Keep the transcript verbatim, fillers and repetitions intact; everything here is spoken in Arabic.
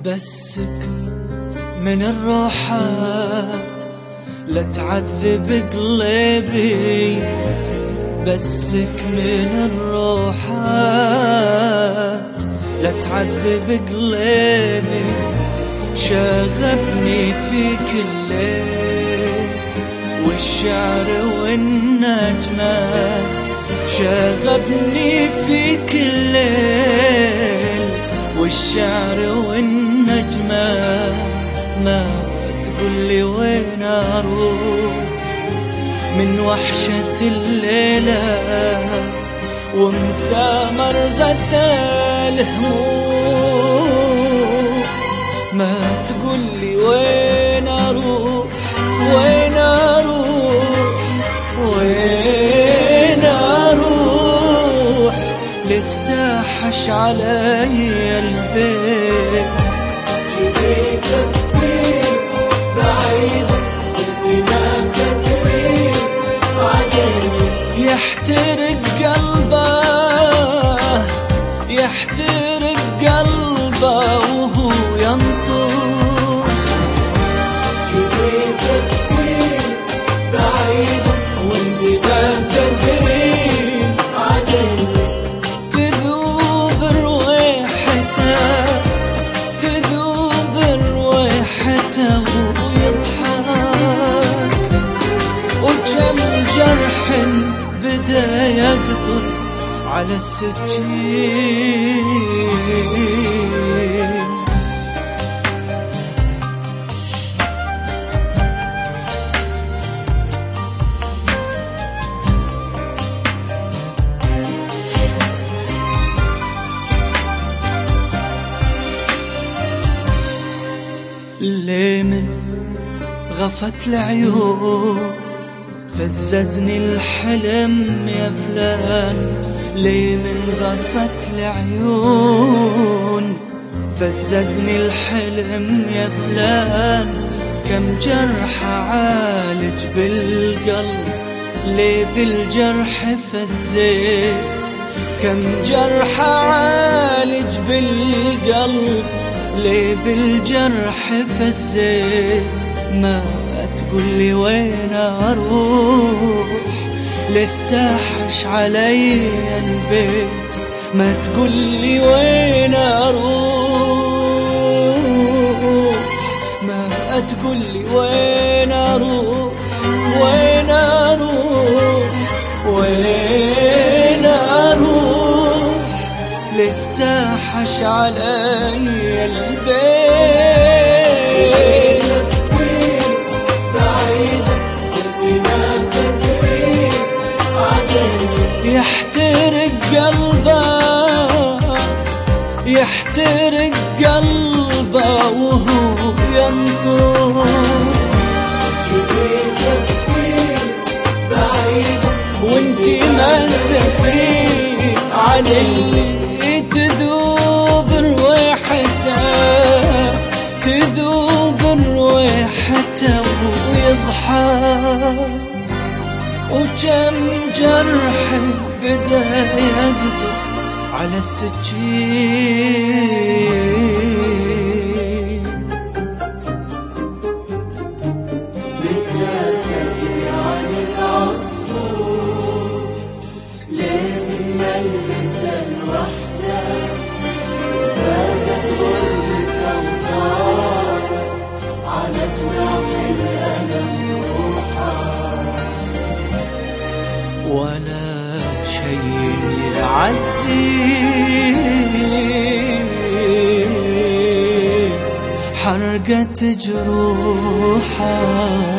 بسك من الروحات لا تعذب قلبي، بسك من الروحات لا تعذب قلبي. شغبني فيك الليل والشعر والنجمات، شغبني فيك الليل والشعر والنجمات. ما تقولي وين اروح من وحشة الليلات ومسامر غثى الهموم. ما تقولي وين اروح وين اروح وين اروح لاستحش علي البيت. جبيتك بيك بعيد انت ما تدري عليك. يحترق قلبه يحترق قلبه وهو ينطر. جبيتك بيك بعيد وانت ما تدري عليك. تذوب رويحته تذوب رويحته ويضحك، وكم جرح بدا يقطر على السكين. ليه من غفت العيون فززني الحلم يا فلان. ليه من غفت العيون فززني الحلم يا فلان. كم جرح عالج بالقلب ليه بالجرح فزيت. كم جرح عالج بالقلب ليه بالجرح فزيت. ما تقولي وين اروح لاستحش علي البيت. ما تقولي وين اروح ما تقولي وين اروح وين اروح وين اروح لاستحش علي البيت. يحترق قلبه يحترق قلبه وهو ينطر. جبيتك بيك بعيد وانتي ما تدري عن اللي تذوب رويحته تذوب رويحته ويضحك، وكم جرح بدا يقطر على السكين. متى تدري عن العصفور ليه من ملة الوحدة زادت غربته وطارت على جناح الألم روحا. ولا شيء يعزي حرقة جروحه.